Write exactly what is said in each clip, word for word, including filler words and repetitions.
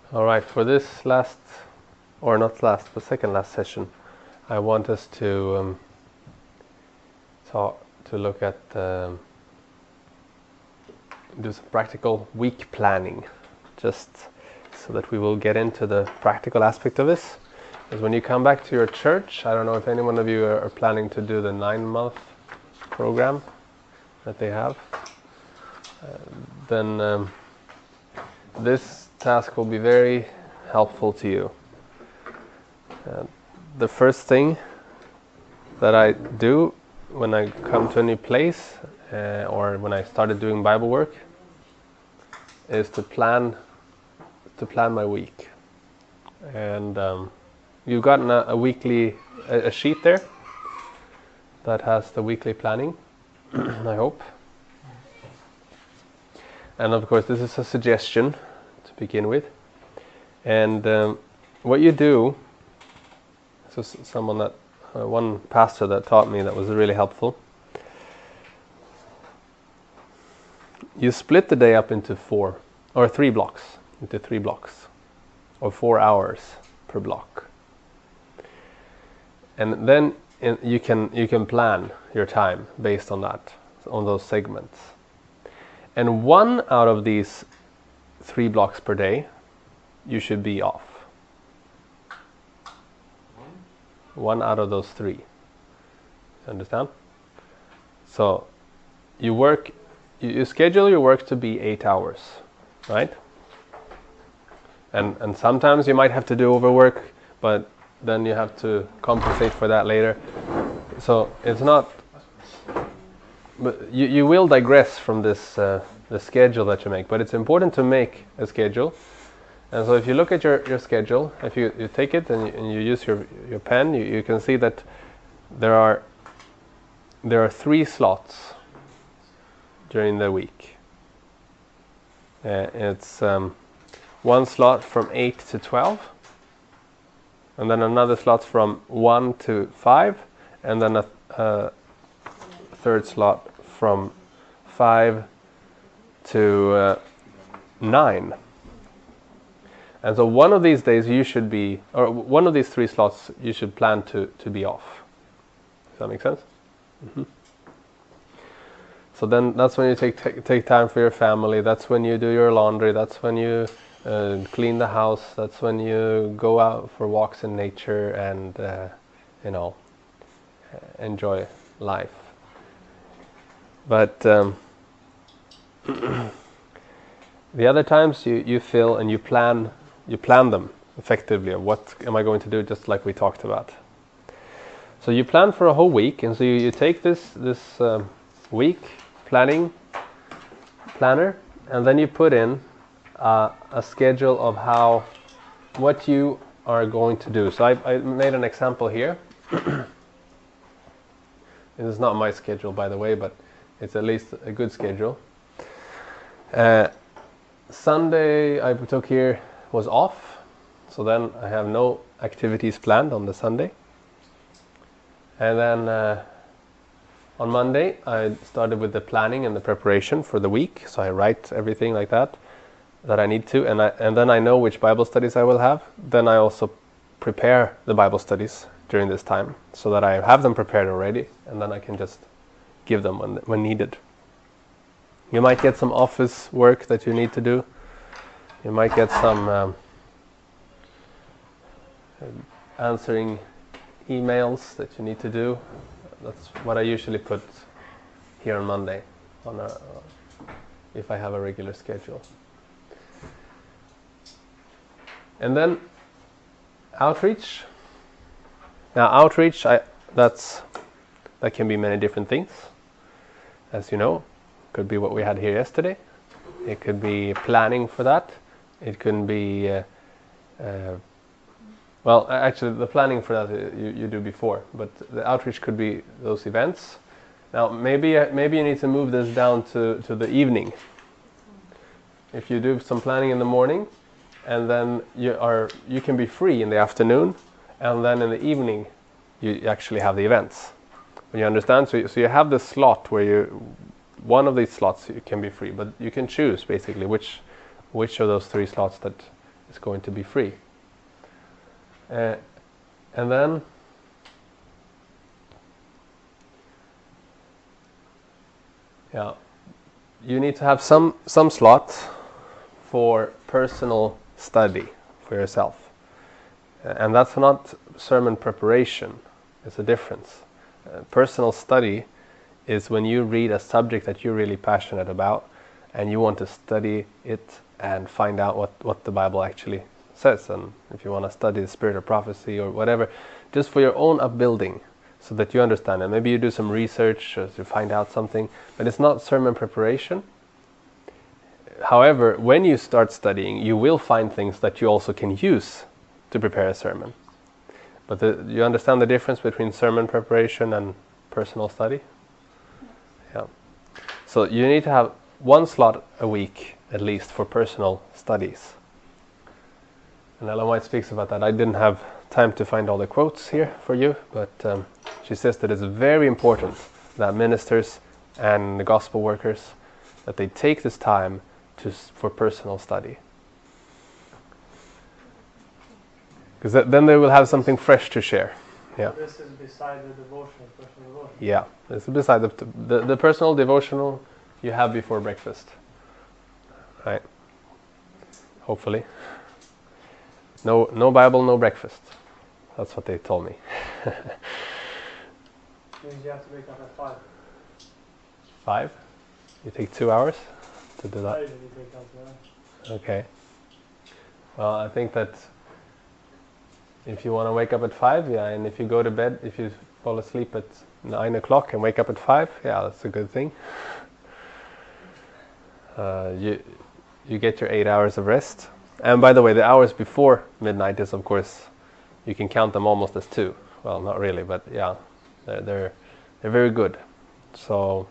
All right, for this last, or not last, but second last session, I want us to um, talk, to look at, um, do some practical week planning, just so that we will get into the practical aspect of this. Because when you come back to your church, I don't know if any one of you are, are planning to do the nine-month program that they have, uh, then um, this task will be very helpful to you. Uh, the first thing that I do when I come to a new place uh, or when I started doing Bible work is to plan to plan my week. And um, you've gotten a, a weekly a, a sheet there that has the weekly planning, I hope. And of course, this is a suggestion to begin with. And um, what you do, so someone that, uh, one pastor that taught me that was really helpful. You split the day up into four, or three blocks, into three blocks, or four hours per block. And then in, you can you can plan your time based on that, on those segments. And one out of these three blocks per day, you should be off. One out of those three. You understand? So you work, you, you schedule your work to be eight hours, right? And and sometimes you might have to do overwork, but then you have to compensate for that later. So it's not. But you, you will digress from this uh, the schedule that you make, but it's important to make a schedule. And so if you look at your, your schedule, if you, you take it and you, and you use your your pen, you, you can see that there are there are three slots during the week. Uh, it's um, one slot from eight to twelve, and then another slot from one to five, and then a, a third slot from five to uh, nine. And so one of these days you should be, or one of these three slots you should plan to, to be off. Does that make sense? Mm-hmm. So then that's when you take, take take time for your family. That's when you do your laundry. That's when you uh, clean the house. That's when you go out for walks in nature and uh, you know, enjoy life. But um, the other times you, you fill and you plan you plan them effectively. Of what am I going to do? Just like we talked about. So you plan for a whole week, and so you, you take this this um, week planning planner, and then you put in uh, a schedule of how what you are going to do. So I, I made an example here. This is not my schedule, by the way, but it's at least a good schedule. Uh, Sunday I took here was off, so then I have no activities planned on the Sunday. And then uh, on Monday I started with the planning and the preparation for the week. So I write everything like that that I need to, and I and then I know which Bible studies I will have. Then I also prepare the Bible studies during this time, so that I have them prepared already, and then I can just give them when when needed. You might get some office work that you need to do. You might get some um, answering emails that you need to do. That's what I usually put here on Monday, on a, uh, if I have a regular schedule. And then outreach. Now outreach, I, that's that can be many different things, as you know. Could be what we had here yesterday. It could be planning for that. It could be, uh, uh, well, actually the planning for that you, you do before, but the outreach could be those events. Now maybe maybe you need to move this down to, to the evening. If you do some planning in the morning, and then you are you can be free in the afternoon, and then in the evening you actually have the events. When you understand, so you, so you have this slot where you one of these slots you can be free, but you can choose basically which which of those three slots that is going to be free. Uh, and then yeah, you need to have some some slot for personal study for yourself. And that's not sermon preparation. It's a difference. Uh, personal study is when you read a subject that you're really passionate about and you want to study it and find out what, what the Bible actually says. And if you want to study the spirit of prophecy or whatever, just for your own upbuilding so that you understand it. Maybe you do some research to find out something, but it's not sermon preparation. However, when you start studying, you will find things that you also can use to prepare a sermon. But the, you understand the difference between sermon preparation and personal study? Yeah. So you need to have one slot a week, at least, for personal studies. And Ellen White speaks about that. I didn't have time to find all the quotes here for you, but um, she says that it's very important that ministers and the gospel workers, that they take this time to for personal study. Because th- then they will have something fresh to share. Yeah. So this is beside the devotional, personal devotion. Yeah, this is beside the, the the personal devotional you have before breakfast. Right. Hopefully. No no Bible, no breakfast. That's what they told me. Means you have to wake up at five. Five? You take two hours to do I that? usually wake up there. Okay. Well, I think that if you want to wake up at five, yeah, and if you go to bed, if you fall asleep at nine o'clock and wake up at five, yeah, that's a good thing. Uh, you you get your eight hours of rest. And by the way, the hours before midnight is, of course, you can count them almost as two. Well, not really, but yeah, they're they're, they're very good. So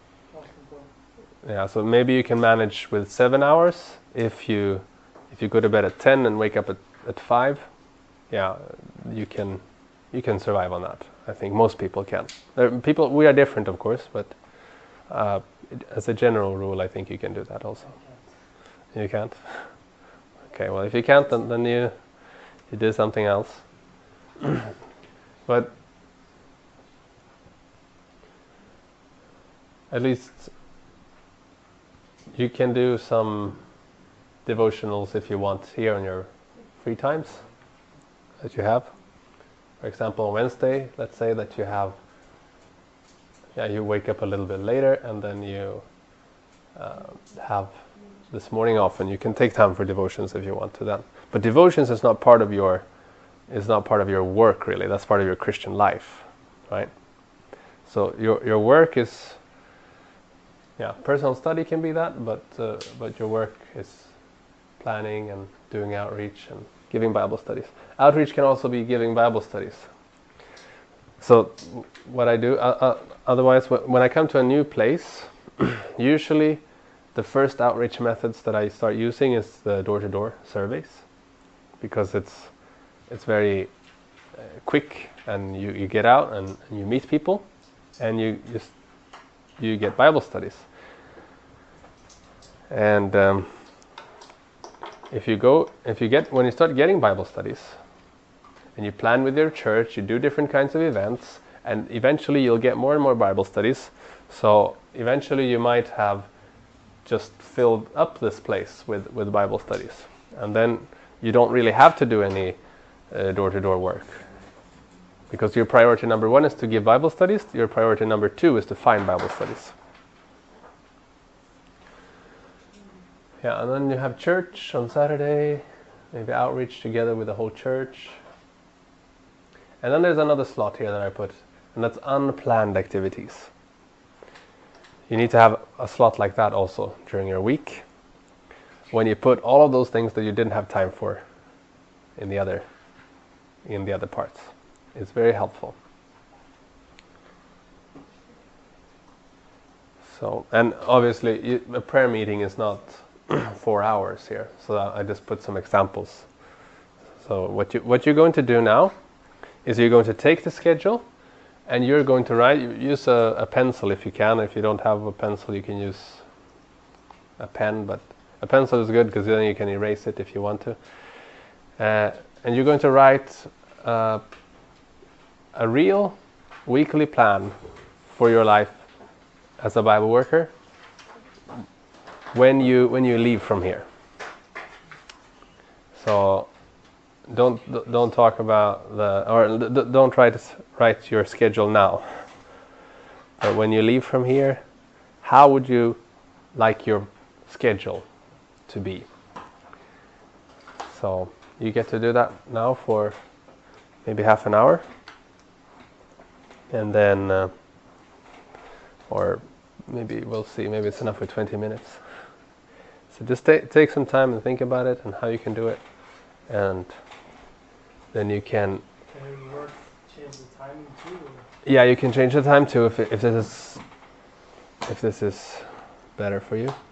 yeah, so maybe you can manage with seven hours if you if you go to bed at ten and wake up at, at five. Yeah, you can you can survive on that. I think most people can. There, people we are different, of course, but uh, as a general rule, I think you can do that also. You can't. Okay, well, if you can't, then, then you you do something else. But at least you can do some devotionals if you want here on your free times that you have. For example, on Wednesday, let's say that you have, yeah, you wake up a little bit later and then you uh, have this morning off, and you can take time for devotions if you want to then. But devotions is not part of your is not part of your work really. That's part of your Christian life, right? So your your work is, yeah, personal study can be that, but uh, but your work is planning and doing outreach and giving Bible studies. Outreach can also be giving Bible studies. So what I do, uh, uh, otherwise, wh- when I come to a new place, usually the first outreach methods that I start using is the door-to-door surveys, because it's it's very uh, quick, and you, you get out and, and you meet people, and you just you get Bible studies. And um, if you go, if you get when you start getting Bible studies, and you plan with your church, you do different kinds of events, and eventually you'll get more and more Bible studies. So eventually you might have just filled up this place with, with Bible studies. And then you don't really have to do any uh, door-to-door work. Because your priority number one is to give Bible studies, your priority number two is to find Bible studies. Yeah, and then you have church on Saturday, maybe outreach together with the whole church. And then there's another slot here that I put, and that's unplanned activities. You need to have a slot like that also during your week, when you put all of those things that you didn't have time for in the other in the other parts. It's very helpful. So, and obviously you, a prayer meeting is not four hours here, so I just put some examples. So what you what you're going to do now is you're going to take the schedule, and you're going to write, use a, a pencil if you can. If you don't have a pencil, you can use a pen, but A pencil is good because then you can erase it if you want to. Uh, and you're going to write uh, a real weekly plan for your life as a Bible worker when you when you leave from here. So don't don't talk about the or don't try to write your schedule now. But when you leave from here, how would you like your schedule to be? So you get to do that now for maybe half an hour, and then uh, or maybe we'll see, maybe it's enough for twenty minutes. So just ta- take some time and think about it and how you can do it, and then you can. Can you work change the timing too? Or? Yeah, you can change the time too if if this is if this is better for you.